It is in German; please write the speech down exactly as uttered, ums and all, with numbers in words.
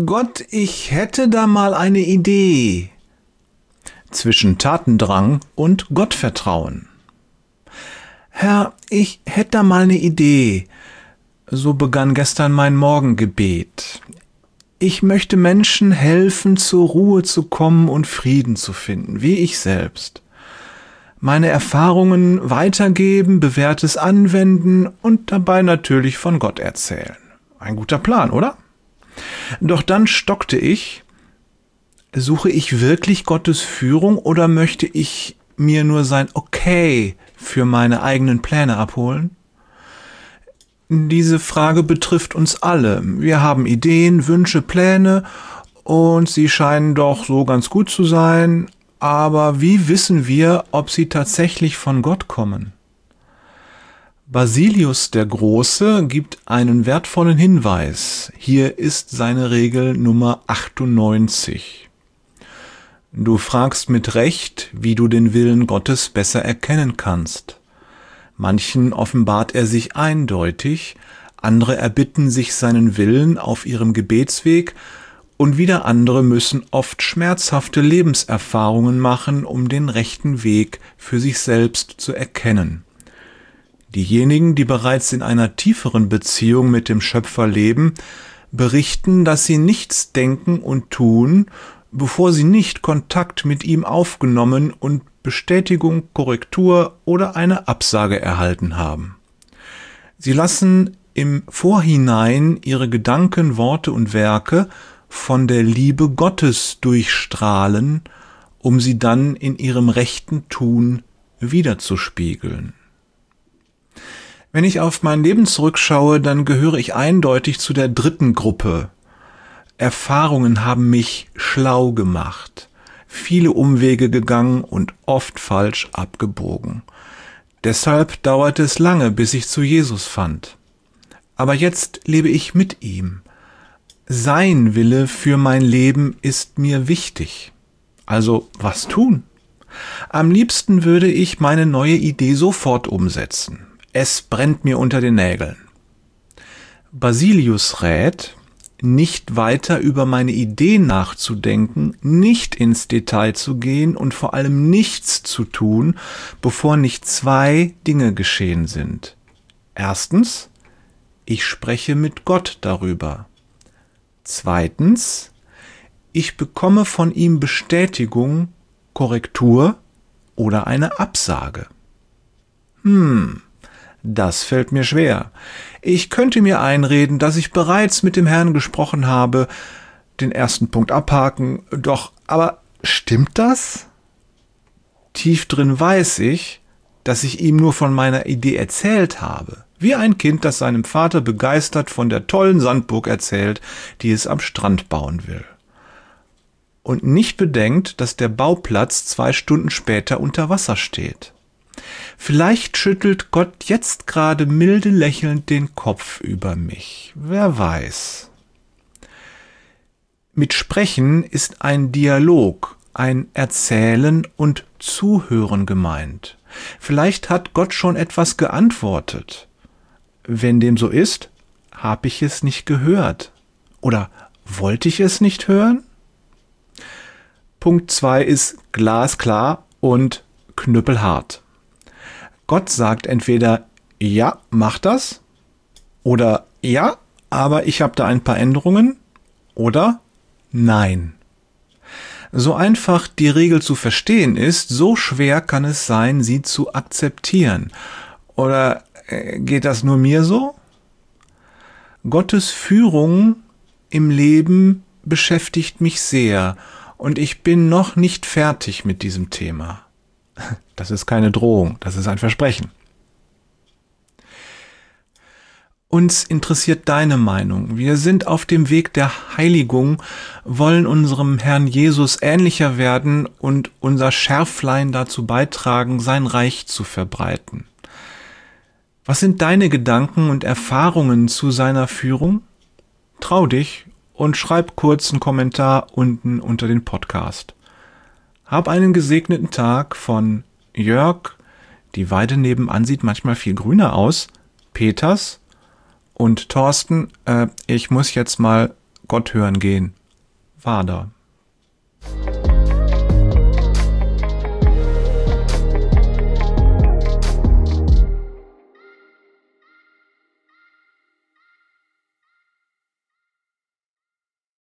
Gott, ich hätte da mal eine Idee. Zwischen Tatendrang und Gottvertrauen. Herr, ich hätte da mal eine Idee. So begann gestern mein Morgengebet. Ich möchte Menschen helfen, zur Ruhe zu kommen und Frieden zu finden, wie ich selbst. Meine Erfahrungen weitergeben, Bewährtes anwenden und dabei natürlich von Gott erzählen. Ein guter Plan, oder? Doch dann stockte ich. Suche ich wirklich Gottes Führung oder möchte ich mir nur sein Okay für meine eigenen Pläne abholen? Diese Frage betrifft uns alle. Wir haben Ideen, Wünsche, Pläne und sie scheinen doch so ganz gut zu sein. Aber wie wissen wir, ob sie tatsächlich von Gott kommen? Basilius der Große gibt einen wertvollen Hinweis. Hier ist seine Regel Nummer achtundneunzig. Du fragst mit Recht, wie du den Willen Gottes besser erkennen kannst. Manchen offenbart er sich eindeutig, andere erbitten sich seinen Willen auf ihrem Gebetsweg und wieder andere müssen oft schmerzhafte Lebenserfahrungen machen, um den rechten Weg für sich selbst zu erkennen. Diejenigen, die bereits in einer tieferen Beziehung mit dem Schöpfer leben, berichten, dass sie nichts denken und tun, bevor sie nicht Kontakt mit ihm aufgenommen und Bestätigung, Korrektur oder eine Absage erhalten haben. Sie lassen im Vorhinein ihre Gedanken, Worte und Werke von der Liebe Gottes durchstrahlen, um sie dann in ihrem rechten Tun widerzuspiegeln. Wenn ich auf mein Leben zurückschaue, dann gehöre ich eindeutig zu der dritten Gruppe. Erfahrungen haben mich schlau gemacht, viele Umwege gegangen und oft falsch abgebogen. Deshalb dauerte es lange, bis ich zu Jesus fand. Aber jetzt lebe ich mit ihm. Sein Wille für mein Leben ist mir wichtig. Also was tun? Am liebsten würde ich meine neue Idee sofort umsetzen. Es brennt mir unter den Nägeln. Basilius rät, nicht weiter über meine Idee nachzudenken, nicht ins Detail zu gehen und vor allem nichts zu tun, bevor nicht zwei Dinge geschehen sind. Erstens, ich spreche mit Gott darüber. Zweitens, ich bekomme von ihm Bestätigung, Korrektur oder eine Absage. Hm, das fällt mir schwer. Ich könnte mir einreden, dass ich bereits mit dem Herrn gesprochen habe, den ersten Punkt abhaken, doch, aber stimmt das? Tief drin weiß ich, dass ich ihm nur von meiner Idee erzählt habe. Wie ein Kind, das seinem Vater begeistert von der tollen Sandburg erzählt, die es am Strand bauen will. Und nicht bedenkt, dass der Bauplatz zwei Stunden später unter Wasser steht. Vielleicht schüttelt Gott jetzt gerade milde lächelnd den Kopf über mich. Wer weiß. Mit Sprechen ist ein Dialog, ein Erzählen und Zuhören gemeint. Vielleicht hat Gott schon etwas geantwortet. Wenn dem so ist, habe ich es nicht gehört. Oder wollte ich es nicht hören? Punkt zwei ist glasklar und knüppelhart. Gott sagt entweder, ja, mach das, oder ja, aber ich habe da ein paar Änderungen, oder nein. So einfach die Regel zu verstehen ist, so schwer kann es sein, sie zu akzeptieren. Oder äh, geht das nur mir so? Gottes Führung im Leben beschäftigt mich sehr und ich bin noch nicht fertig mit diesem Thema. Das ist keine Drohung, das ist ein Versprechen. Uns interessiert deine Meinung. Wir sind auf dem Weg der Heiligung, wollen unserem Herrn Jesus ähnlicher werden und unser Schärflein dazu beitragen, sein Reich zu verbreiten. Was sind deine Gedanken und Erfahrungen zu seiner Führung? Trau dich und schreib kurz einen Kommentar unten unter den Podcast. Hab einen gesegneten Tag von Jörg, die Weide nebenan sieht manchmal viel grüner aus, Peters und Thorsten, äh, ich muss jetzt mal Gott hören gehen. Vater.